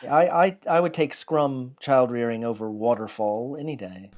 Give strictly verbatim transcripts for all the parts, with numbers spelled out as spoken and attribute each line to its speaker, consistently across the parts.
Speaker 1: I, I, I would take scrum child rearing over waterfall any day.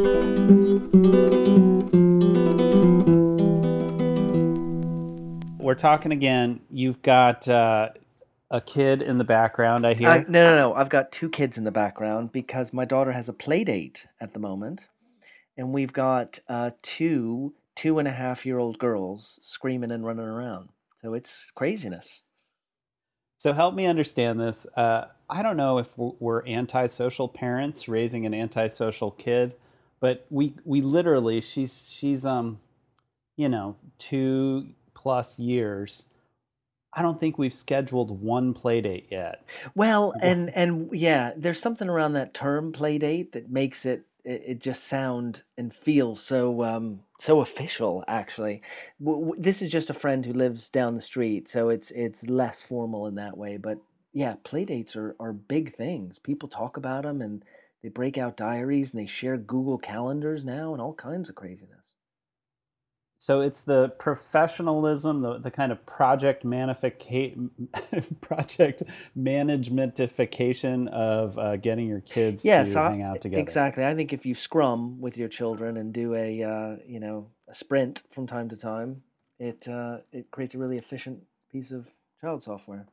Speaker 2: We're talking again. You've got uh, a kid in the background, I
Speaker 1: I,
Speaker 2: hear.
Speaker 1: no, no, no. I've got two kids in the background because my daughter has a play date at the moment, and we've got uh, two two and a half year old girls screaming and running around. So it's craziness.
Speaker 2: So help me understand this. Uh, I don't know if we're antisocial parents raising an antisocial kid, but we we literally she's she's um you know two plus years. I don't think we've scheduled one play date yet.
Speaker 1: Well,
Speaker 2: What?
Speaker 1: and and yeah, there's something around that term play date that makes it it, it just sound and feel so um so official actually. W- w- This is just a friend who lives down the street, so it's it's less formal in that way, but yeah, play dates are are big things. People talk about them and they break out diaries and they share Google calendars now and all kinds of craziness.
Speaker 2: So it's the professionalism, the, the kind of project manifica- project managementification of uh, getting your kids
Speaker 1: Yes,
Speaker 2: to
Speaker 1: I,
Speaker 2: hang out together.
Speaker 1: exactly. I think if you scrum with your children and do a uh, you know a sprint from time to time, it uh, it creates a really efficient piece of child software.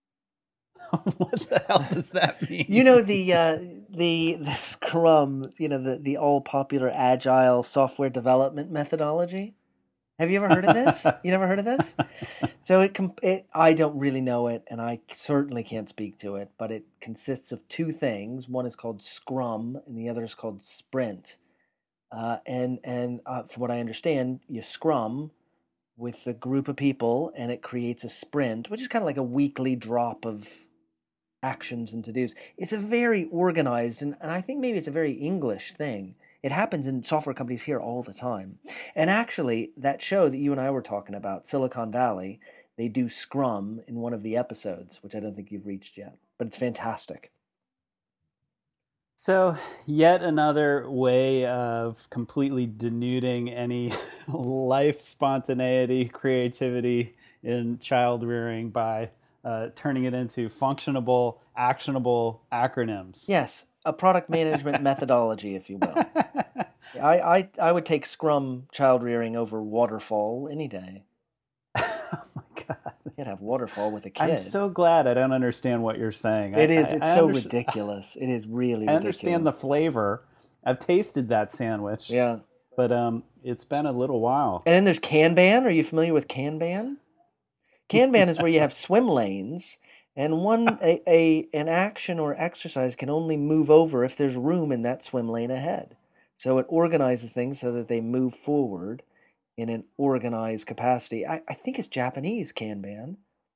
Speaker 2: What the hell does that
Speaker 1: You
Speaker 2: mean?
Speaker 1: know the uh, the the Scrum, you know the the all popular agile software development methodology. Have you ever heard of this? You never heard of this? So it, com- it I don't really know it, and I certainly can't speak to it. But it consists of two things. One is called Scrum, and the other is called Sprint. Uh, and and uh, from what I understand, you Scrum with a group of people, and it creates a sprint, which is kind of like a weekly drop of actions and to dos. It's a very organized, and, and I think maybe it's a very English thing. It happens in software companies here all the time. And actually, that show that you and I were talking about, Silicon Valley, they do Scrum in one of the episodes, which I don't think you've reached yet, but it's fantastic.
Speaker 2: So, yet another way of completely denuding any life spontaneity, creativity in child rearing by uh, turning it into functionable, actionable acronyms.
Speaker 1: Yes, a product management methodology, if you will. I, I, I would take Scrum child rearing over waterfall any day.
Speaker 2: Oh my God.
Speaker 1: You can't have waterfall with a
Speaker 2: I'm
Speaker 1: kid.
Speaker 2: so glad I don't understand what you're saying. I,
Speaker 1: It is.
Speaker 2: I,
Speaker 1: It's
Speaker 2: I,
Speaker 1: so
Speaker 2: under,
Speaker 1: ridiculous. It is really
Speaker 2: I understand
Speaker 1: ridiculous.
Speaker 2: the flavor. I've tasted that sandwich,
Speaker 1: Yeah.
Speaker 2: but um, it's been a little while.
Speaker 1: And then there's Kanban. Are you familiar with Kanban? Kanban is where you have swim lanes, and one a, a an action or exercise can only move over if there's room in that swim lane ahead. So it organizes things so that they move forward in an organized capacity. I, I think it's Japanese Kanban,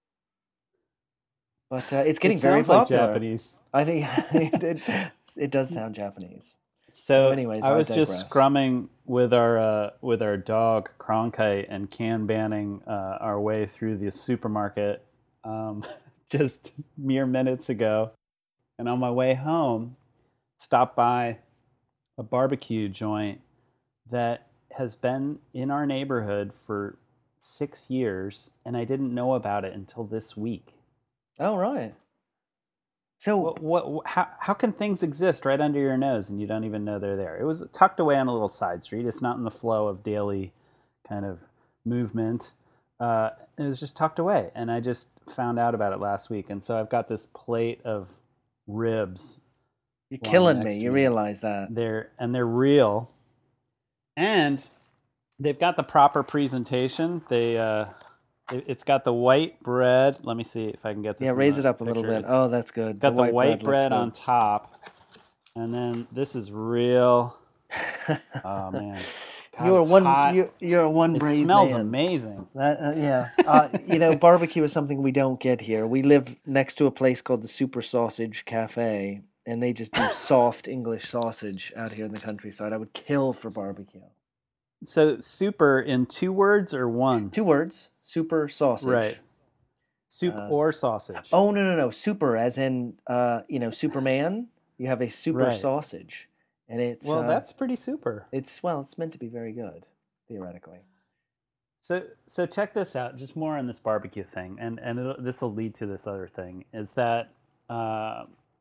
Speaker 1: but uh, it's
Speaker 2: It
Speaker 1: getting very
Speaker 2: sounds like
Speaker 1: popular.
Speaker 2: Japanese.
Speaker 1: I think it, it, it does sound Japanese. So,
Speaker 2: So
Speaker 1: anyways,
Speaker 2: I
Speaker 1: I
Speaker 2: was just
Speaker 1: digress.
Speaker 2: scrumming with our uh, with our dog Cronkite and can banning uh, our way through the supermarket um, just mere minutes ago, and on my way home, stopped by a barbecue joint that has been in our neighborhood for six years, and I didn't know about it until this week.
Speaker 1: All right. So
Speaker 2: What, what, how, how can things exist right under your nose and you don't even know they're there? It was tucked away on a little side street. It's not in the flow of daily kind of movement. Uh, it was just tucked away, and I just found out about it last week. And so I've got this plate of ribs
Speaker 1: you're
Speaker 2: lying
Speaker 1: killing me.
Speaker 2: next to
Speaker 1: You
Speaker 2: me.
Speaker 1: realize that?
Speaker 2: They're and they're real, and they've got the proper presentation. They uh, it's got the white bread. Let me see if I can get
Speaker 1: Yeah,
Speaker 2: this in
Speaker 1: raise
Speaker 2: the
Speaker 1: it up a little
Speaker 2: picture.
Speaker 1: bit.
Speaker 2: It's
Speaker 1: Oh, that's good. The
Speaker 2: got the
Speaker 1: white bread
Speaker 2: white
Speaker 1: looks
Speaker 2: bread on
Speaker 1: good.
Speaker 2: top, and then this is real. Oh man, God,
Speaker 1: You're
Speaker 2: it's
Speaker 1: one.
Speaker 2: hot.
Speaker 1: You you're one
Speaker 2: It
Speaker 1: brave
Speaker 2: smells
Speaker 1: man.
Speaker 2: amazing.
Speaker 1: That, uh, yeah. Uh, you know, barbecue is something we don't get here. We live next to a place called the Super Sausage Cafe, and they just do soft English sausage out here in the countryside. I would kill for barbecue.
Speaker 2: So super in two words or one?
Speaker 1: Two words: super
Speaker 2: Right.
Speaker 1: sausage.
Speaker 2: Soup
Speaker 1: Uh,
Speaker 2: or sausage.
Speaker 1: oh no no no! Super, as in uh, you know, Superman. You have a super
Speaker 2: Right.
Speaker 1: sausage, and it's
Speaker 2: Well,
Speaker 1: uh,
Speaker 2: that's pretty super.
Speaker 1: it's well, it's meant to be very good, theoretically.
Speaker 2: So so check this out. Just more on this barbecue thing, and and this will lead to this other thing. Is that uh,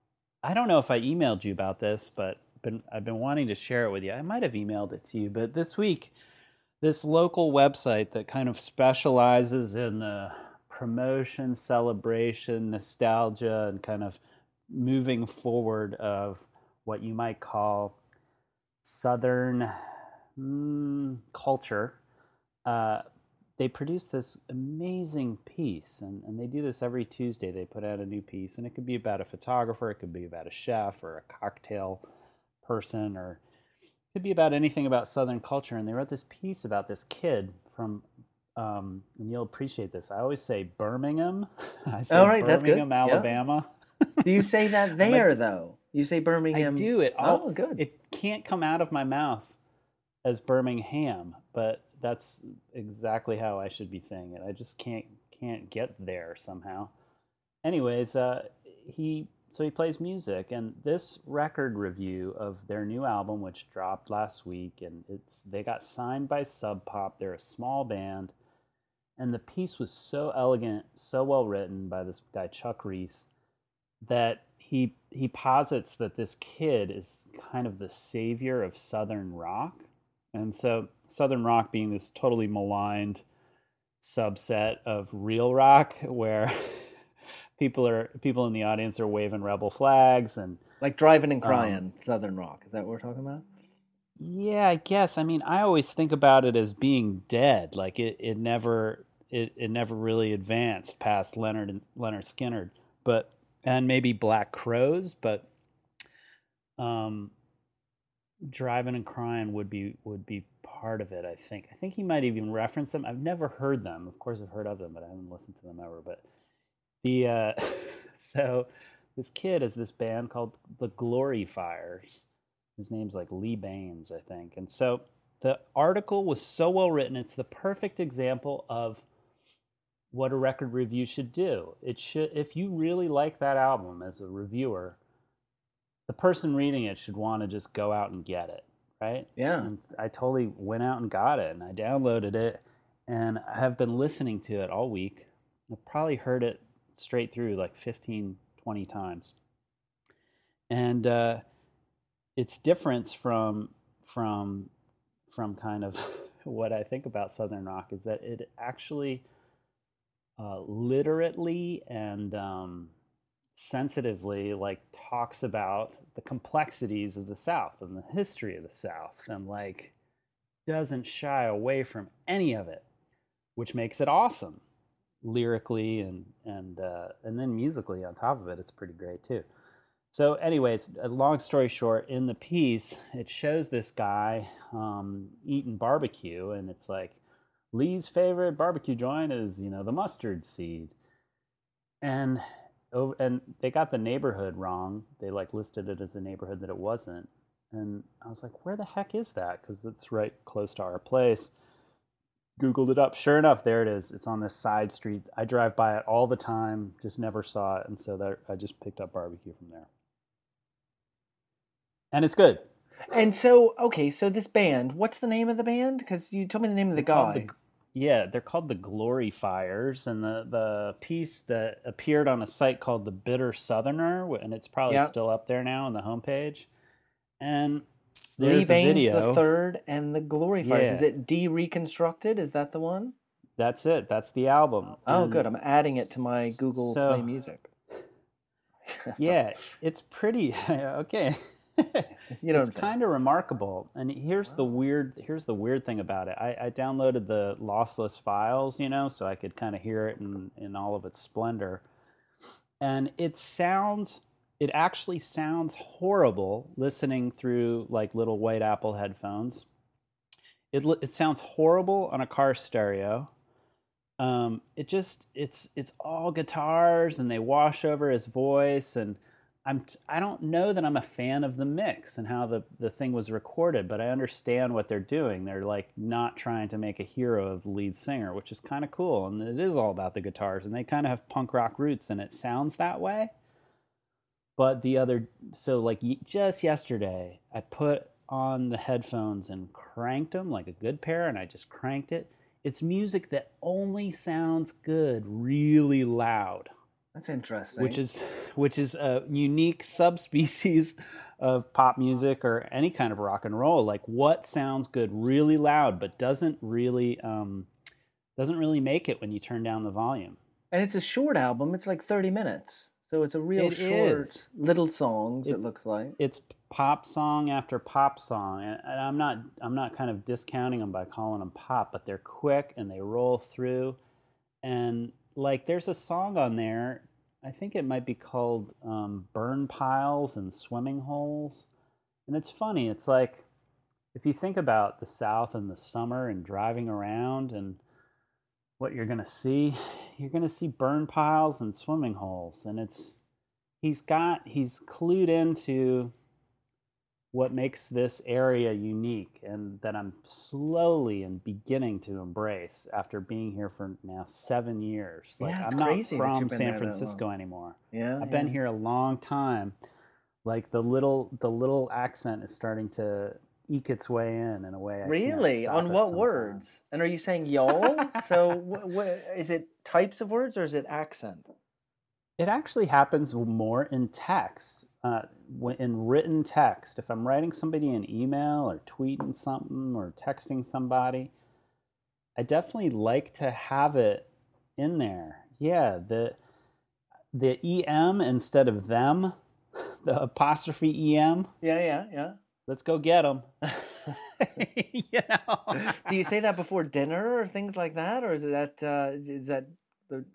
Speaker 2: I don't know if I emailed you about this, but been, I've been wanting to share it with you. I might have emailed it to you, but this week, this local website that kind of specializes in the promotion, celebration, nostalgia, and kind of moving forward of what you might call Southern mm, culture. Uh, they produce this amazing piece, and, and they do this every Tuesday. They put out a new piece, and it could be about a photographer, it could be about a chef or a cocktail person, or it could be about anything about Southern culture. And they wrote this piece about this kid from, um, and you'll appreciate this, I always say Birmingham. I say
Speaker 1: All right, that's good.
Speaker 2: Birmingham, Alabama.
Speaker 1: Yeah. Do you say that there,
Speaker 2: like,
Speaker 1: though? You say Birmingham?
Speaker 2: I do. It all,
Speaker 1: oh, good.
Speaker 2: It can't come out of my mouth as Birmingham, but that's exactly how I should be saying it. I just can't can't get there somehow. Anyways, uh, he so he plays music, and this record review of their new album, which dropped last week, and it's they got signed by Sub Pop. They're a small band, and the piece was so elegant, so well written by this guy Chuck Reese, that he he posits that this kid is kind of the savior of Southern rock. And so Southern rock being this totally maligned subset of real rock, where people are people in the audience are waving rebel flags and
Speaker 1: like Driving and Crying,
Speaker 2: um,
Speaker 1: Southern rock. Is that what we're talking about?
Speaker 2: Yeah, I guess. I mean, I always think about it as being dead. Like it, it never it, it never really advanced past Leonard and Leonard Skinner, but and maybe Black Crowes, but um Driving and Crying would be would be part of it, I think. I think he might even reference them. I've never heard them. Of course, I've heard of them, but I haven't listened to them ever. But the uh, so this kid has this band called the Glory Fires. His name's like Lee Baines, I think. And so the article was so well written. It's the perfect example of what a record review should do. It should, if you really like that album as a reviewer, the person reading it should want to just go out and get it, right?
Speaker 1: Yeah.
Speaker 2: And I totally went out and got it, and I downloaded it, and I have been listening to it all week. I've probably heard it straight through like fifteen, twenty times. And uh, its difference from from from kind of what I think about Southern rock is that it actually uh, literately and um, sensitively like talks about the complexities of the South and the history of the South, and like doesn't shy away from any of it, which makes it awesome lyrically and and uh, and then musically on top of it. It's pretty great too. So anyways, a long story short, in the piece it shows this guy um, eating barbecue, and it's like Lee's favorite barbecue joint is, you know, the Mustard Seed, and and they got the neighborhood wrong. They like listed it as a neighborhood that it wasn't. And I was like, where the heck is that? Because it's right close to our place. Googled it up. Sure enough, there it is. It's on this side street. I drive by it all the time, just never saw it. And so there, I just picked up barbecue from there. And it's good.
Speaker 1: And so, okay, so this band, what's the name of the band? Because you told me the name of the guy.
Speaker 2: The, yeah, they're called the Glory Fires, and the, the piece that appeared on a site called The Bitter Southerner, and it's probably
Speaker 1: yeah.
Speaker 2: still up there now on the homepage. And
Speaker 1: Lee
Speaker 2: there's a
Speaker 1: Baines
Speaker 2: video.
Speaker 1: the Third and the Glory Fires.
Speaker 2: Yeah.
Speaker 1: Is it De-Reconstructed? Is that the one?
Speaker 2: That's it. That's the album.
Speaker 1: Oh,
Speaker 2: and
Speaker 1: good. I'm adding it to my Google
Speaker 2: so,
Speaker 1: Play Music.
Speaker 2: Yeah, it's pretty okay.
Speaker 1: You know,
Speaker 2: it's kind of remarkable. And here's wow. the weird. Here's the weird thing about it. I, I downloaded the lossless files, you know, so I could kind of hear it in in all of its splendor. And it sounds. It actually sounds horrible listening through like little white Apple headphones. It it sounds horrible on a car stereo. Um, it just it's it's all guitars, and they wash over his voice, and I'm I don't know that I'm a fan of the mix and how the, the thing was recorded, but I understand what they're doing. They're like not trying to make a hero of the lead singer, which is kind of cool, and it is all about the guitars, and they kind of have punk rock roots, and it sounds that way. But the other, so like just yesterday, I put on the headphones and cranked them like a good pair, and I just cranked it. It's music that only sounds good really loud.
Speaker 1: That's interesting.
Speaker 2: which is which is a unique subspecies of pop music or any kind of rock and roll. Like what sounds good really loud, but doesn't really um, doesn't really make it when you turn down the volume.
Speaker 1: And it's a short album. It's like thirty minutes. So it's a real
Speaker 2: It
Speaker 1: short,
Speaker 2: is.
Speaker 1: little songs, it,
Speaker 2: It-
Speaker 1: looks like.
Speaker 2: It's pop song after pop song, and and I'm not I'm not kind of discounting them by calling them pop, but they're quick and they roll through. And like, there's a song on there. I think it might be called um, "Burn Piles and Swimming Holes," and it's funny. It's like if you think about the South in the summer and driving around and what you're gonna see, you're gonna see burn piles and swimming holes, and it's he's got he's clued into what makes this area unique and that I'm slowly and beginning to embrace after being here for now seven years. Like,
Speaker 1: Yeah, it's
Speaker 2: I'm not
Speaker 1: crazy that
Speaker 2: from
Speaker 1: you've been
Speaker 2: San
Speaker 1: there that
Speaker 2: Francisco
Speaker 1: long.
Speaker 2: anymore.
Speaker 1: Yeah.
Speaker 2: I've been
Speaker 1: yeah.
Speaker 2: here a long time. Like the little the little accent is starting to eke its way in in a way I can't
Speaker 1: Really?
Speaker 2: stop
Speaker 1: On
Speaker 2: it
Speaker 1: what
Speaker 2: sometimes.
Speaker 1: words? And are you saying y'all? So wh- wh- is it types of words or is it accent?
Speaker 2: It actually happens more in text, uh, when- in written text. If I'm writing somebody an email or tweeting something or texting somebody, I definitely like to have it in there. Yeah, the the em instead of them, the apostrophe em.
Speaker 1: Yeah, yeah, yeah.
Speaker 2: Let's go get them. You know.
Speaker 1: Do you say that before dinner or things like that, or is it that uh, is that the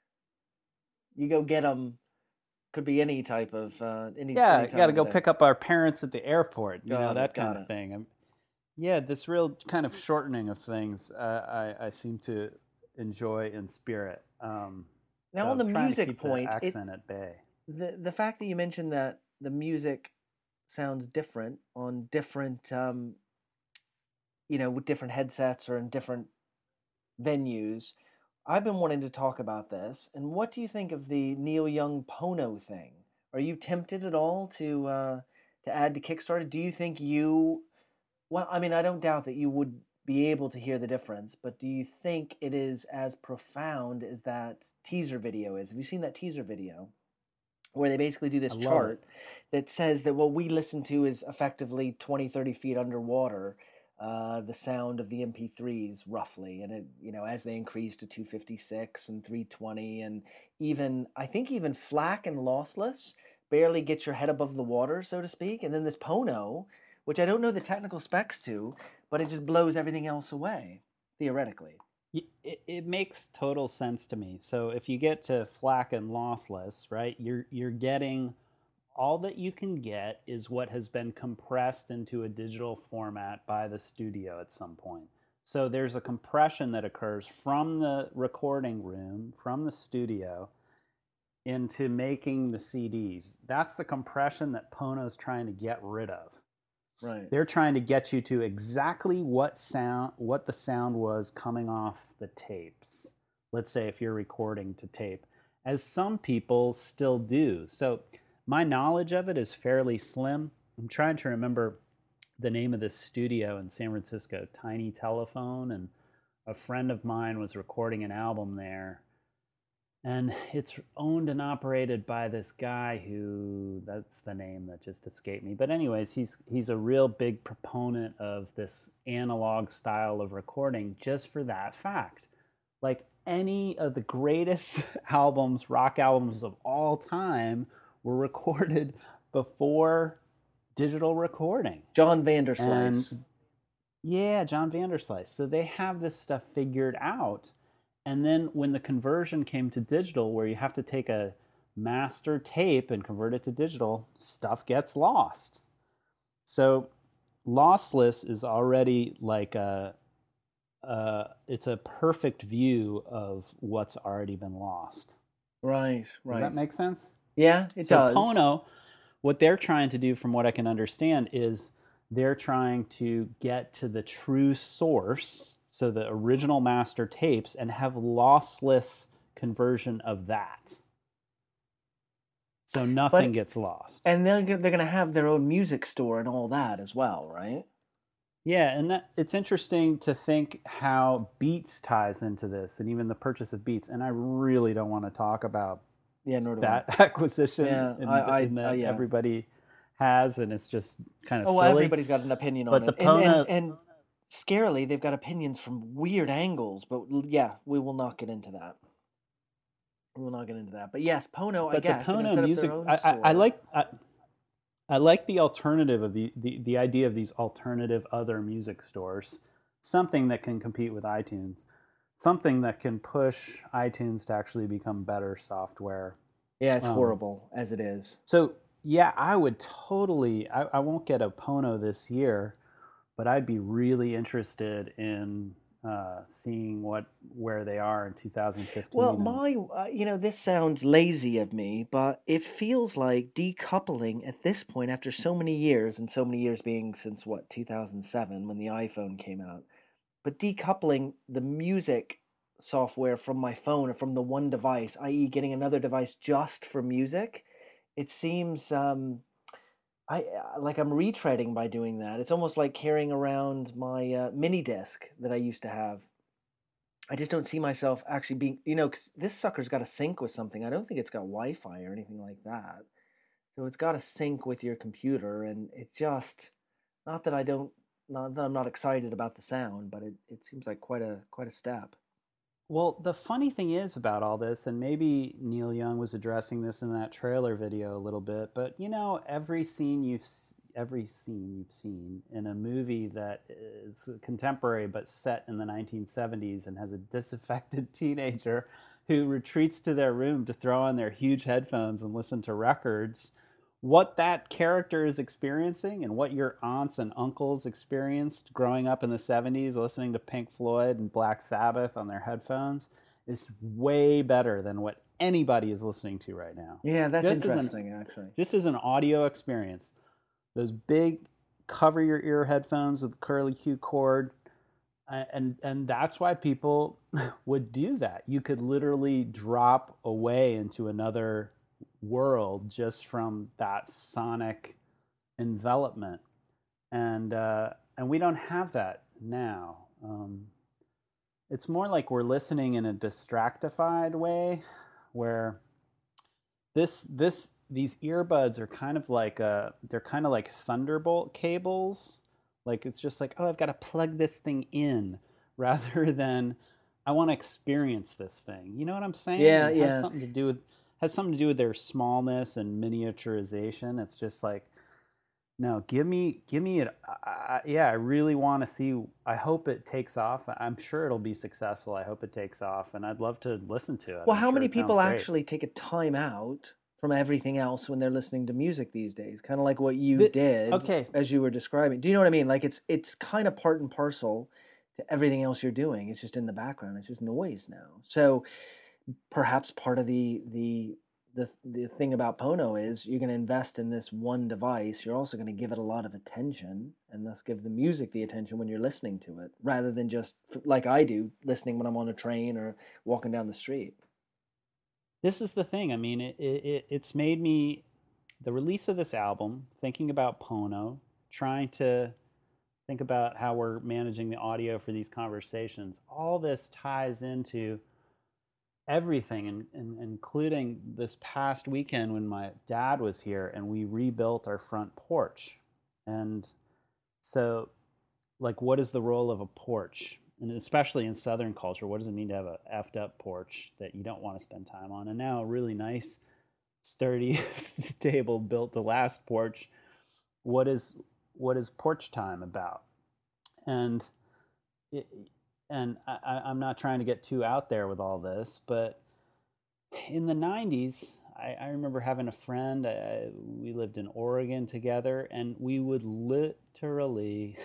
Speaker 1: you go get them? Could be any type of uh, any.
Speaker 2: Yeah,
Speaker 1: any
Speaker 2: you
Speaker 1: time
Speaker 2: got to
Speaker 1: of
Speaker 2: go
Speaker 1: the day.
Speaker 2: pick up our parents at the airport, you
Speaker 1: Got
Speaker 2: know,
Speaker 1: it,
Speaker 2: that
Speaker 1: got
Speaker 2: kind of
Speaker 1: it.
Speaker 2: thing. I'm, yeah, this real kind of shortening of things, uh, I, I seem to enjoy in spirit. Um,
Speaker 1: Now
Speaker 2: so
Speaker 1: on the
Speaker 2: I'm trying to
Speaker 1: music
Speaker 2: keep
Speaker 1: point,
Speaker 2: the
Speaker 1: it,
Speaker 2: accent at bay.
Speaker 1: the the fact that you mentioned that the music sounds different on different um, you know, with different headsets or in different venues. I've been wanting to talk about this. And what do you think of the Neil Young Pono thing? Are you tempted at all to uh, to add to Kickstarter? Do you think you? Well, I mean, I don't doubt that you would be able to hear the difference, but do you think it is as profound as that teaser video is? Have you seen that teaser video? Where they basically do this
Speaker 2: I love
Speaker 1: chart that says that what we listen to is effectively twenty, thirty feet underwater, uh, the sound of the M P threes roughly. And it, you know, as they increase to two fifty-six and three twenty, and even, I think even FLAC and lossless barely get your head above the water, so to speak. And then this Pono, which I don't know the technical specs to, but it just blows everything else away, theoretically.
Speaker 2: Y- It, it makes total sense to me. So if you get to FLAC and lossless, right, you're you're getting all that you can get is what has been compressed into a digital format by the studio at some point. So there's a compression that occurs from the recording room, from the studio, into making the C Ds. That's the compression that Pono's trying to get rid of.
Speaker 1: Right.
Speaker 2: They're trying to get you to exactly what sound, what the sound was coming off the tapes. Let's say if you're recording to tape, as some people still do. So my knowledge of it is fairly slim. I'm trying to remember the name of this studio in San Francisco, Tiny Telephone, and a friend of mine was recording an album there. And it's owned and operated by this guy who, that's the name that just escaped me. But anyways, he's he's a real big proponent of this analog style of recording just for that fact. Like any of the greatest albums, rock albums of all time, were recorded before digital recording.
Speaker 1: John Vanderslice.
Speaker 2: And yeah, John Vanderslice. So they have this stuff figured out. And then when the conversion came to digital, where you have to take a master tape and convert it to digital, stuff gets lost. So lossless is already like a, uh, it's a perfect view of what's already been lost.
Speaker 1: Right, right.
Speaker 2: Does that make sense?
Speaker 1: Yeah, it
Speaker 2: so
Speaker 1: does.
Speaker 2: Pono, what they're trying to do, from what I can understand, is they're trying to get to the true source, so the original master tapes, and have lossless conversion of that. So nothing
Speaker 1: But-
Speaker 2: gets lost.
Speaker 1: And they're go- they're going to have their own music store and all that as well, right?
Speaker 2: Yeah, and that it's interesting to think how Beats ties into this, and even the purchase of Beats. And I really don't want to talk about
Speaker 1: Yeah, nor do
Speaker 2: that
Speaker 1: I.
Speaker 2: acquisition
Speaker 1: Yeah,
Speaker 2: and,
Speaker 1: I, I,
Speaker 2: and
Speaker 1: uh,
Speaker 2: that
Speaker 1: yeah.
Speaker 2: everybody has, and it's just kind of
Speaker 1: Oh, well,
Speaker 2: silly.
Speaker 1: everybody's got an opinion on
Speaker 2: But the
Speaker 1: it, and and
Speaker 2: Pono,
Speaker 1: and scarily, they've got opinions from weird angles. But l- yeah, we will not get into that. We will not get into that. But yes, Pono, I
Speaker 2: but the
Speaker 1: guess they're going to
Speaker 2: Pono
Speaker 1: set up their
Speaker 2: music,
Speaker 1: own
Speaker 2: I, I, I
Speaker 1: store.
Speaker 2: like. I, I like the alternative of the, the, the idea of these alternative other music stores, something that can compete with iTunes, something that can push iTunes to actually become better software.
Speaker 1: Yeah, it's
Speaker 2: Um,
Speaker 1: horrible as it is.
Speaker 2: So, yeah, I would totally, I, I won't get a Pono this year, but I'd be really interested in uh, seeing what where they are in two thousand fifteen.
Speaker 1: Well,
Speaker 2: and-
Speaker 1: my, uh, you know, this sounds lazy of me, but it feels like decoupling at this point after so many years, and so many years being since what, two thousand seven when the iPhone came out, but decoupling the music software from my phone or from the one device, that is getting another device just for music, it seems um, I uh, like I'm retreading by doing that. It's almost like carrying around my uh, mini disc that I used to have. I just don't see myself actually being, you know, 'cause this sucker's got to sync with something. I don't think it's got Wi-Fi or anything like that. So it's got to sync with your computer, and it just, not that I don't, not that I'm not excited about the sound, but it, it seems like quite a quite a step.
Speaker 2: Well, the funny thing is about all this, and maybe Neil Young was addressing this in that trailer video a little bit, but you know, every scene you've every scene you've seen in a movie that is contemporary but set in the nineteen seventies and has a disaffected teenager who retreats to their room to throw on their huge headphones and listen to records, what that character is experiencing and what your aunts and uncles experienced growing up in the seventies listening to Pink Floyd and Black Sabbath on their headphones is way better than what anybody is listening to right now.
Speaker 1: Yeah, that's
Speaker 2: Just as an-
Speaker 1: interesting, actually.
Speaker 2: Just as an audio experience, those big cover your ear headphones with curly Q cord, uh, and and that's why people would do that. You could literally drop away into another world just from that sonic envelopment, and uh, and we don't have that now. Um, it's more like we're listening in a distractified way, where this this these earbuds are kind of like uh they're kind of like Thunderbolt cables. Like it's just like, oh, I've got to plug this thing in, rather than I want to experience this thing. You know what I'm saying?
Speaker 1: Yeah,
Speaker 2: it
Speaker 1: yeah.
Speaker 2: has something to do with has something to do with their smallness and miniaturization. It's just like, no, give me give me it. I, I, yeah, I really want to see. I hope it takes off. I'm sure it'll be successful. I hope it takes off, and I'd love to listen to it.
Speaker 1: Well,
Speaker 2: I'm
Speaker 1: how
Speaker 2: sure
Speaker 1: many
Speaker 2: it sounds
Speaker 1: people
Speaker 2: great.
Speaker 1: actually take a time out from everything else when they're listening to music these days? Kind of like what you
Speaker 2: The-
Speaker 1: did,
Speaker 2: okay.
Speaker 1: as you were describing. Do you know what I mean? Like it's it's kind of part and parcel to everything else you're doing. It's just in the background. It's just noise now. So perhaps part of the the the the thing about Pono is you're going to invest in this one device. You're also going to give it a lot of attention, and thus give the music the attention when you're listening to it, rather than just like I do, listening when I'm on a train or walking down the street.
Speaker 2: This is the thing. I mean, it, it it's made me the release of this album, thinking about Pono, trying to think about how we're managing the audio for these conversations. All this ties into everything, and, and including this past weekend when my dad was here and we rebuilt our front porch. And so, like, what is the role of a porch? And especially in Southern culture, what does it mean to have a effed up porch that you don't want to spend time on? And now a really nice, sturdy table built to last porch. What is what is porch time about? And it, and I, I'm not trying to get too out there with all this, but in the nineties, I, I remember having a friend. Uh, we lived in Oregon together, and we would literally.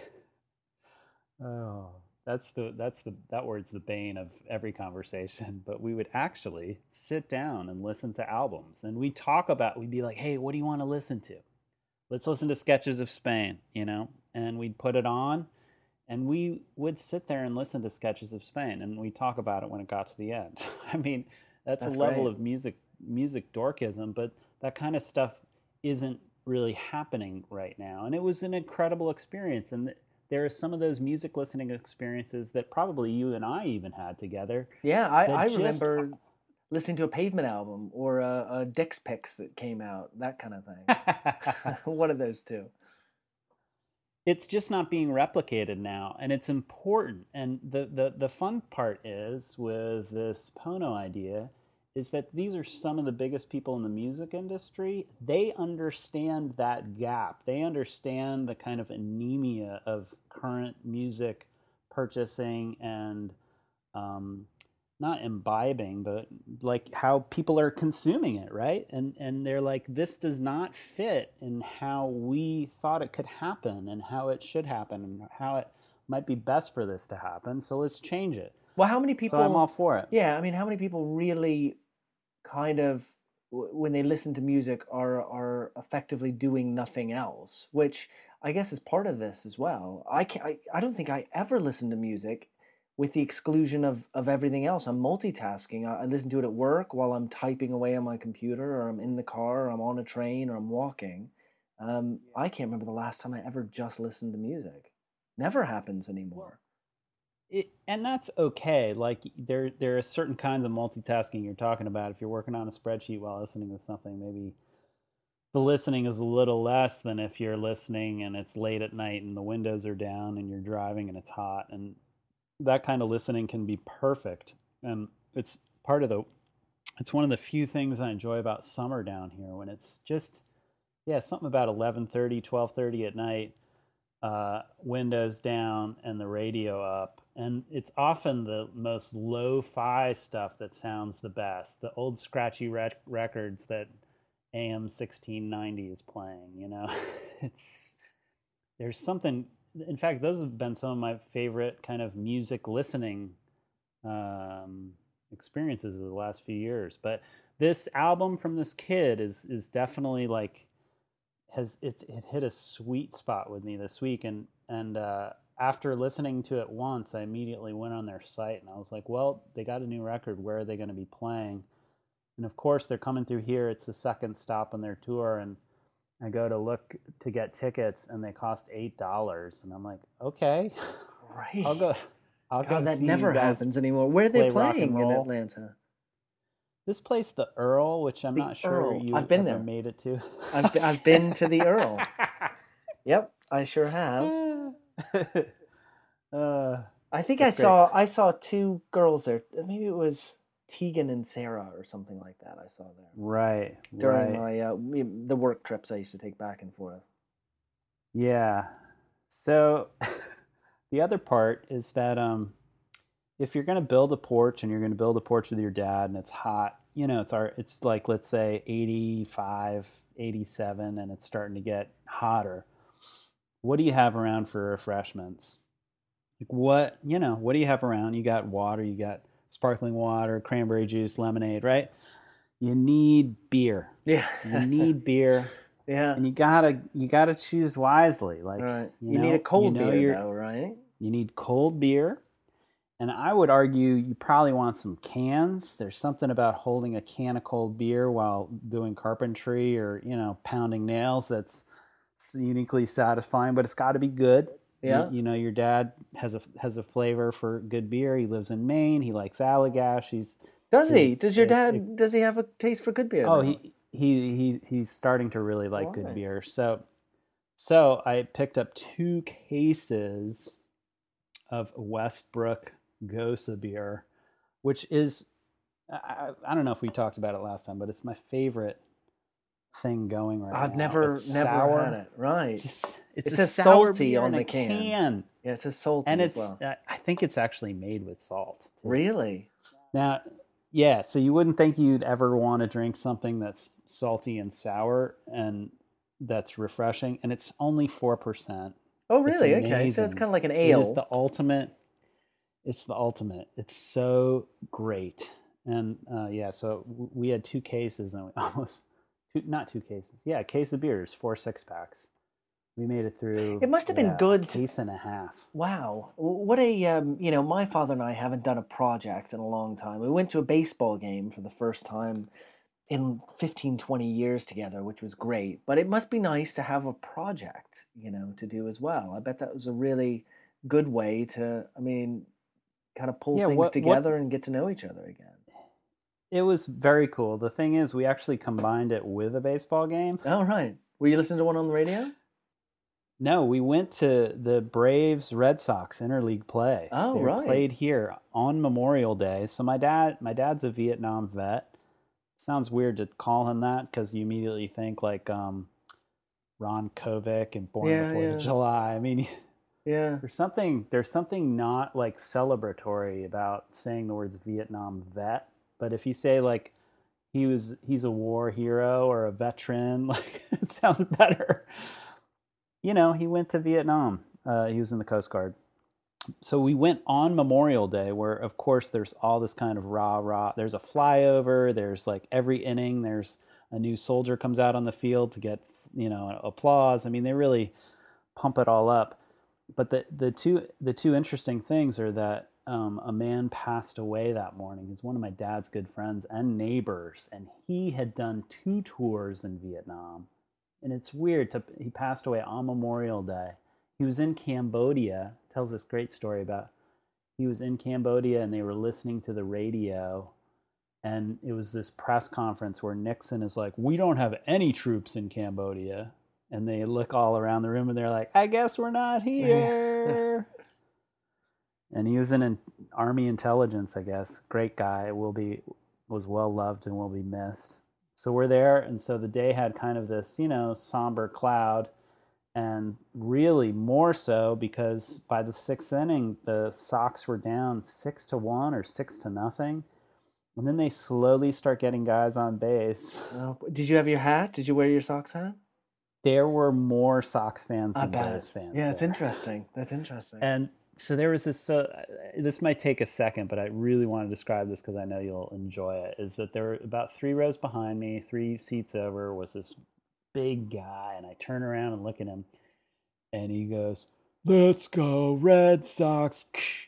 Speaker 2: Oh, that's the that's the that word's the bane of every conversation. But we would actually sit down and listen to albums, and we talk about. We'd be like, "Hey, what do you want to listen to? Let's listen to Sketches of Spain," you know, and we'd put it on. And we would sit there and listen to Sketches of Spain, and we talk about it when it got to the end. I mean, that's,
Speaker 1: That's
Speaker 2: a level
Speaker 1: great.
Speaker 2: of music music dorkism, but that kind of stuff isn't really happening right now. And it was an incredible experience. And th- there are some of those music listening experiences that probably you and I even had together.
Speaker 1: Yeah, I,
Speaker 2: that
Speaker 1: I
Speaker 2: just
Speaker 1: remember listening to a Pavement album or a, a Dick's Picks that came out, that kind of thing. One of those two.
Speaker 2: It's just not being replicated now, and it's important. And the, the, the fun part is with this Pono idea is that these are some of the biggest people in the music industry. They understand that gap. They understand the kind of anemia of current music purchasing and um, not imbibing, but like how people are consuming it, right? And and they're like, this does not fit in how we thought it could happen and how it should happen and how it might be best for this to happen. So let's change it.
Speaker 1: Well, how many people?
Speaker 2: So I'm all for it.
Speaker 1: Yeah, I mean, how many people really kind of, when they listen to music, are are effectively doing nothing else? Which I guess is part of this as well. I can I, I don't think I ever listen to music with the exclusion of, of everything else. I'm multitasking. I, I listen to it at work while I'm typing away on my computer, or I'm in the car, or I'm on a train, or I'm walking. Um, I can't remember the last time I ever just listened to music. Never happens anymore.
Speaker 2: It, and that's okay. Like there, there are certain kinds of multitasking you're talking about. If you're working on a spreadsheet while listening to something, maybe the listening is a little less than if you're listening and it's late at night and the windows are down and you're driving and it's hot. And that kind of listening can be perfect. And it's part of the, it's one of the few things I enjoy about summer down here, when it's just, yeah, something about eleven thirty, twelve thirty at night, uh, windows down and the radio up. And it's often the most lo-fi stuff that sounds the best. The old scratchy rec- records that A M sixteen ninety is playing, you know. It's, there's something, in fact, those have been some of my favorite kind of music listening um, experiences of the last few years. But this album from this kid is is definitely like, has it's it hit a sweet spot with me this week. And and uh, after listening to it once, I immediately went on their site and I was like, well, they got a new record. Where are they going to be playing? And of course, they're coming through here. It's the second stop on their tour, and I go to look to get tickets, and they cost eight dollars. And I'm like, okay,
Speaker 1: right,
Speaker 2: I'll go. I'll
Speaker 1: God,
Speaker 2: go.
Speaker 1: that
Speaker 2: see
Speaker 1: never
Speaker 2: you guys
Speaker 1: happens anymore. Where are they
Speaker 2: play rock and
Speaker 1: playing in
Speaker 2: roll.
Speaker 1: Atlanta?
Speaker 2: This place, the Earl, which I'm
Speaker 1: The
Speaker 2: not sure
Speaker 1: Earl.
Speaker 2: you
Speaker 1: I've been
Speaker 2: ever
Speaker 1: there.
Speaker 2: made it to.
Speaker 1: I've been, I've been to the Earl. Yep, I sure have.
Speaker 2: uh,
Speaker 1: I think I saw I saw two girls there. Maybe it was Tegan and Sarah or something like that. I saw there
Speaker 2: right
Speaker 1: during
Speaker 2: right.
Speaker 1: my uh, the work trips I used to take back and forth.
Speaker 2: Yeah. So the other part is that um, if you're going to build a porch and you're going to build a porch with your dad and it's hot, you know, it's our it's like, let's say eighty-five, eighty-seven, and it's starting to get hotter. What do you have around for refreshments? Like what, you know, what do you have around? You got water, you got sparkling water, cranberry juice, lemonade, right? You need beer.
Speaker 1: Yeah.
Speaker 2: You need beer.
Speaker 1: Yeah.
Speaker 2: And you gotta you gotta choose wisely. Like
Speaker 1: right.
Speaker 2: you,
Speaker 1: you
Speaker 2: know,
Speaker 1: need a cold
Speaker 2: you know
Speaker 1: beer though, right?
Speaker 2: You need cold beer. And I would argue you probably want some cans. There's something about holding a can of cold beer while doing carpentry or, you know, pounding nails that's uniquely satisfying, but it's got to be good.
Speaker 1: Yeah.
Speaker 2: You, you know, your dad has a has a flavor for good beer. He lives in Maine. He likes Allagash. He's
Speaker 1: Does he?
Speaker 2: his-
Speaker 1: Does your
Speaker 2: it-
Speaker 1: dad
Speaker 2: it-
Speaker 1: does he have a taste for good beer?
Speaker 2: Oh,
Speaker 1: though?
Speaker 2: he he he he's starting to really like
Speaker 1: Why?
Speaker 2: good beer. So so I picked up two cases of Westbrook Gose beer, which is I, I don't know if we talked about it last time, but it's my favorite thing going right
Speaker 1: I've
Speaker 2: now.
Speaker 1: never
Speaker 2: It's
Speaker 1: never
Speaker 2: sour.
Speaker 1: had it. Right.
Speaker 2: It's, just- it's
Speaker 1: It
Speaker 2: a
Speaker 1: says
Speaker 2: sour
Speaker 1: salty
Speaker 2: beer
Speaker 1: on
Speaker 2: in
Speaker 1: the
Speaker 2: a
Speaker 1: can.
Speaker 2: can.
Speaker 1: Yeah, it says salty
Speaker 2: And
Speaker 1: as
Speaker 2: it's
Speaker 1: well.
Speaker 2: uh, I think it's actually made with salt too.
Speaker 1: Really?
Speaker 2: Now, yeah, so you wouldn't think you'd ever want to drink something that's salty and sour and that's refreshing, and it's only four percent.
Speaker 1: Oh, really?
Speaker 2: It's
Speaker 1: Okay, so it's
Speaker 2: amazing.
Speaker 1: kind of like an
Speaker 2: It
Speaker 1: ale.
Speaker 2: is the ultimate. It's the ultimate. It's so great. And uh, yeah, so w- we had two cases, and we almost, two, not two cases. Yeah, a case of beers, four six packs. We made it through.
Speaker 1: It must have been
Speaker 2: yeah,
Speaker 1: good
Speaker 2: A
Speaker 1: to-
Speaker 2: case and a half.
Speaker 1: Wow. What a, um, you know, my father and I haven't done a project in a long time. We went to a baseball game for the first time in fifteen, twenty years together, which was great. But it must be nice to have a project, you know, to do as well. I bet that was a really good way to, I mean, kind of pull
Speaker 2: Yeah,
Speaker 1: things
Speaker 2: what- what-
Speaker 1: together and get to know each other again.
Speaker 2: It was very cool. The thing is, we actually combined it with a baseball game.
Speaker 1: Oh, right. Were you listening to one on the radio?
Speaker 2: No, we went to the Braves Red Sox interleague play.
Speaker 1: Oh,
Speaker 2: they
Speaker 1: right.
Speaker 2: played here on Memorial Day. So my dad, my dad's a Vietnam vet. It sounds weird to call him that because you immediately think like um, Ron Kovic and Born
Speaker 1: Yeah,
Speaker 2: on the Fourth
Speaker 1: yeah.
Speaker 2: of July. I mean,
Speaker 1: Yeah.
Speaker 2: there's something there's something not like celebratory about saying the words Vietnam vet. But if you say like he was he's a war hero or a veteran, like it sounds better. You know, he went to Vietnam. Uh, he was in the Coast Guard. So we went on Memorial Day, where of course there's all this kind of rah rah. There's a flyover. There's like every inning, there's a new soldier comes out on the field to get, you know, applause. I mean, they really pump it all up. But the the two the two interesting things are that um, a man passed away that morning. He's one of my dad's good friends and neighbors, and he had done two tours in Vietnam. And it's weird. To, he passed away on Memorial Day. He was in Cambodia. Tells this great story about he was in Cambodia and they were listening to the radio. And it was this press conference where Nixon is like, "We don't have any troops in Cambodia." And they look all around the room and they're like, "I guess we're not here." And he was in an Army intelligence, I guess. Great guy. Will be was well loved and will be missed. So we're there, and so the day had kind of this, you know, somber cloud, and really more so because by the sixth inning, the Sox were down six to one or six to nothing, and then they slowly start getting guys on base.
Speaker 1: Oh, did you have your hat? Did you wear your Sox hat?
Speaker 2: There were more Sox fans
Speaker 1: I
Speaker 2: than
Speaker 1: bet.
Speaker 2: Braves fans.
Speaker 1: Yeah, it's
Speaker 2: there.
Speaker 1: interesting. That's interesting.
Speaker 2: And so there was this, uh, this might take a second, but I really want to describe this because I know you'll enjoy it, is that there were about three rows behind me, three seats over, was this big guy, and I turn around and look at him, and he goes, "Let's go Red Sox,"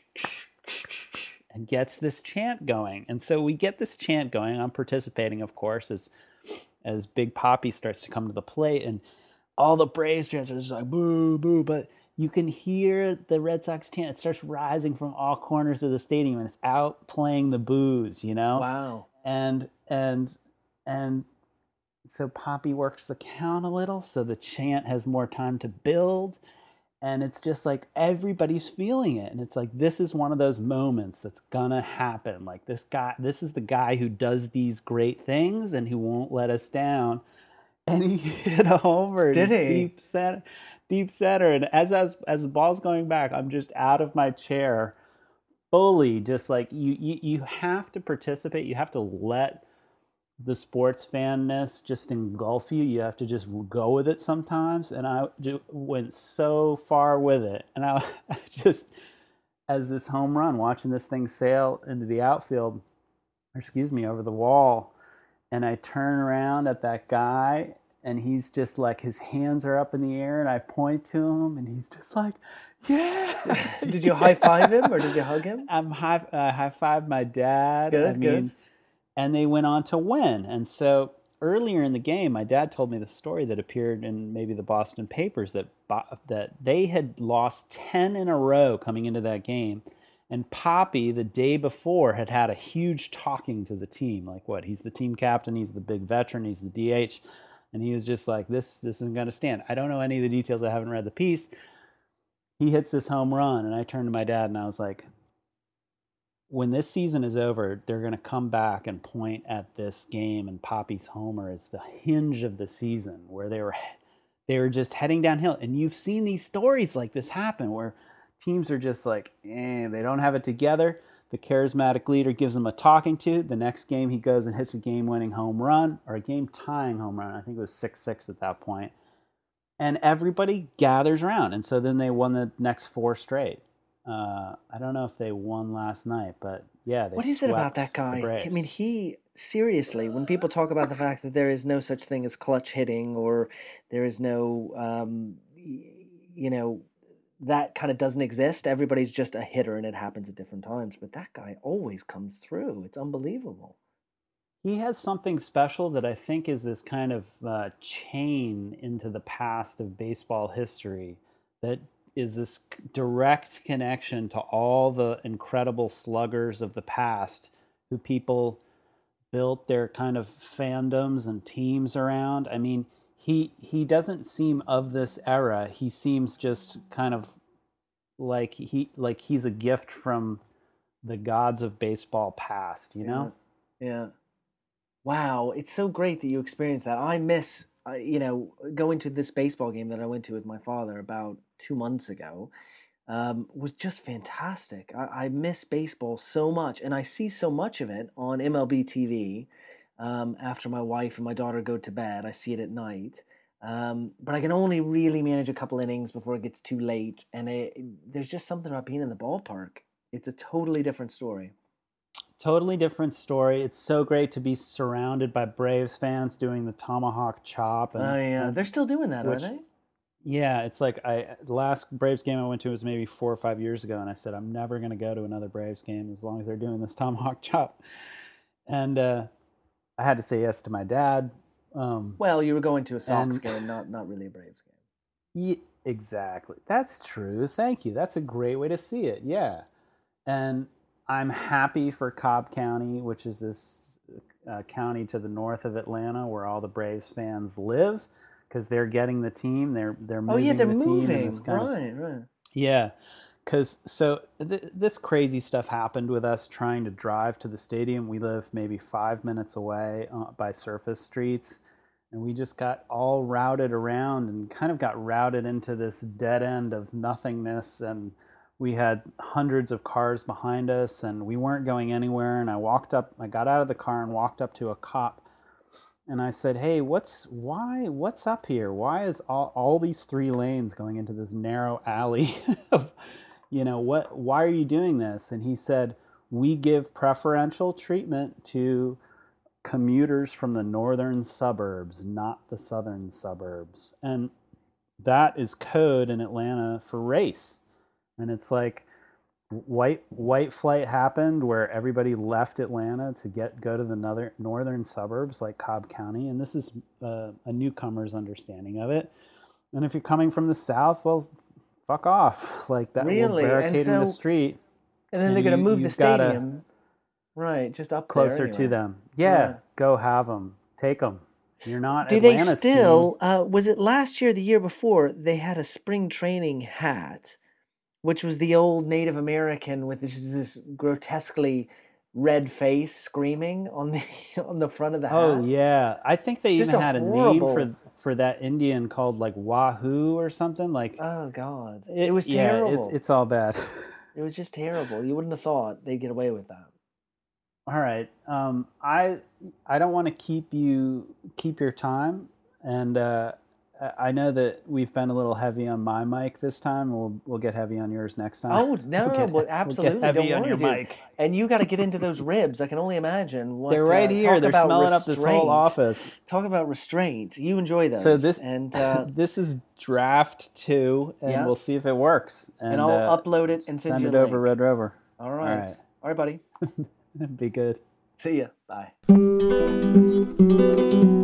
Speaker 2: and gets this chant going. And so we get this chant going. I'm participating, of course, as as Big Papi starts to come to the plate, and all the Braves fans are just like, "Boo, boo," but you can hear the Red Sox chant. It starts rising from all corners of the stadium, and it's out playing the boos, you know?
Speaker 1: Wow.
Speaker 2: And and and so Papi works the count a little, so the chant has more time to build. And it's just like everybody's feeling it. And it's like, this is one of those moments that's gonna happen. Like this guy, this is the guy who does these great things and who won't let us down. And he hit a homer.
Speaker 1: Did he?
Speaker 2: Deep center, deep center. And as as as the ball's going back, I'm just out of my chair, fully just like you you you have to participate. You have to let the sports fanness just engulf you. You have to just go with it sometimes. And I just went so far with it. And I, I just, as this home run, watching this thing sail into the outfield, or excuse me, over the wall. And I turn around at that guy, and he's just like, his hands are up in the air, and I point to him, and he's just like, yeah.
Speaker 1: Did you high five him or did you hug him?
Speaker 2: I'm high, uh, high five my dad.
Speaker 1: Good,
Speaker 2: I mean,
Speaker 1: good.
Speaker 2: And they went on to win. And so earlier in the game, my dad told me the story that appeared in maybe the Boston papers that that they had lost ten in a row coming into that game. And Papi, the day before, had had a huge talking to the team. Like, what? He's the team captain. He's the big veteran. He's the D H. And he was just like, this, this isn't going to stand. I don't know any of the details. I haven't read the piece. He hits this home run. And I turned to my dad and I was like, when this season is over, they're going to come back and point at this game and Papi's homer as the hinge of the season, where they were they were just heading downhill. And you've seen these stories like this happen where teams are just like, eh, they don't have it together. The charismatic leader gives them a talking to. The next game he goes and hits a game-winning home run, or a game-tying home run. I think it was six six at that point. And everybody gathers around. And so then they won the next four straight. Uh, I don't know if they won last night, but yeah. They
Speaker 1: What is it about
Speaker 2: swept
Speaker 1: that guy?
Speaker 2: the Braves.
Speaker 1: I mean, he, seriously, when people talk about the fact that there is no such thing as clutch hitting, or there is no, um, you know, that kind of doesn't exist. Everybody's just a hitter and it happens at different times. But that guy always comes through. It's unbelievable.
Speaker 2: He has something special that I think is this kind of uh, chain into the past of baseball history that is this direct connection to all the incredible sluggers of the past who people built their kind of fandoms and teams around. I mean, he he doesn't seem of this era. He seems just kind of like he like he's a gift from the gods of baseball past, you know?
Speaker 1: Yeah. yeah. Wow, it's so great that you experienced that. I miss, uh, you know, going to this baseball game that I went to with my father about two months ago. Um, was just fantastic. I, I miss baseball so much, and I see so much of it on M L B T V. Um, after my wife and my daughter go to bed, I see it at night. Um, but I can only really manage a couple innings before it gets too late, and it, there's just something about being in the ballpark. It's a totally different story.
Speaker 2: Totally different story. It's so great to be surrounded by Braves fans doing the tomahawk chop. And,
Speaker 1: oh yeah,
Speaker 2: and,
Speaker 1: they're still doing that,
Speaker 2: which,
Speaker 1: are they?
Speaker 2: Yeah, it's like I the last Braves game I went to was maybe four or five years ago, and I said I'm never going to go to another Braves game as long as they're doing this tomahawk chop. And uh, I had to say yes to my dad. Um,
Speaker 1: well, you were going to a Sox
Speaker 2: and,
Speaker 1: game, not not really a Braves game.
Speaker 2: Yeah, exactly. That's true. Thank you. That's a great way to see it. Yeah, and I'm happy for Cobb County, which is this uh, county to the north of Atlanta where all the Braves fans live, because they're getting the team. They're they're moving
Speaker 1: oh yeah, they're
Speaker 2: the
Speaker 1: moving.
Speaker 2: Team in this kind
Speaker 1: right,
Speaker 2: of,
Speaker 1: right.
Speaker 2: Yeah, because so th- this crazy stuff happened with us trying to drive to the stadium. We live maybe five minutes away uh, by surface streets, and we just got all routed around and kind of got routed into this dead end of nothingness. And we had hundreds of cars behind us, and we weren't going anywhere. And I walked up, I got out of the car and walked up to a cop, and I said, "Hey, what's why? What's up here? Why is all, all these three lanes going into this narrow alley? of, you know, what? Why are you doing this?" And he said, "We give preferential treatment to commuters from the northern suburbs, not the southern suburbs." And that is code in Atlanta for race. And it's like white white flight happened where everybody left Atlanta to get go to the northern northern suburbs like Cobb County, and this is uh, a newcomer's understanding of it. And if you're coming from the south, well, fuck off, like that.
Speaker 1: Really?
Speaker 2: We're barricading
Speaker 1: so,
Speaker 2: the street,
Speaker 1: and then and they're going to move the stadium,
Speaker 2: gotta,
Speaker 1: right, just up
Speaker 2: closer
Speaker 1: there anyway.
Speaker 2: to them. Yeah, yeah, go have them, take them. You're not.
Speaker 1: Do
Speaker 2: Atlanta's
Speaker 1: they still?
Speaker 2: team.
Speaker 1: Uh, was it last year, or the year before? They had a spring training hat, which was the old Native American with this, this grotesquely red face screaming on the on the front of the hat.
Speaker 2: Oh yeah, I think they
Speaker 1: Just
Speaker 2: even
Speaker 1: a
Speaker 2: had
Speaker 1: horrible...
Speaker 2: a name for for that Indian called like Wahoo or something. Like
Speaker 1: oh god,
Speaker 2: it,
Speaker 1: it was
Speaker 2: yeah,
Speaker 1: terrible.
Speaker 2: It's, it's all bad.
Speaker 1: It was just terrible. You wouldn't have thought they'd get away with that.
Speaker 2: All right, um, I I don't want to keep you keep your time, and uh, I know that we've been a little heavy on my mic this time. We'll we'll get heavy on yours next time.
Speaker 1: Oh no,
Speaker 2: we'll get,
Speaker 1: well, absolutely.
Speaker 2: We'll get heavy
Speaker 1: Don't
Speaker 2: on
Speaker 1: worry,
Speaker 2: your
Speaker 1: dude.
Speaker 2: mic.
Speaker 1: And you got to get into those ribs. I can only imagine what
Speaker 2: they're right
Speaker 1: uh,
Speaker 2: here. They're
Speaker 1: about
Speaker 2: smelling
Speaker 1: restraint.
Speaker 2: up this whole office.
Speaker 1: Talk about restraint. You enjoy those.
Speaker 2: So this
Speaker 1: and uh,
Speaker 2: this is draft two, and yeah. we'll see if it works.
Speaker 1: And, and I'll
Speaker 2: uh,
Speaker 1: upload it and
Speaker 2: send,
Speaker 1: send
Speaker 2: it
Speaker 1: you
Speaker 2: over
Speaker 1: link.
Speaker 2: Red Rover.
Speaker 1: All right. All right, All right buddy.
Speaker 2: Be good.
Speaker 1: See ya. Bye.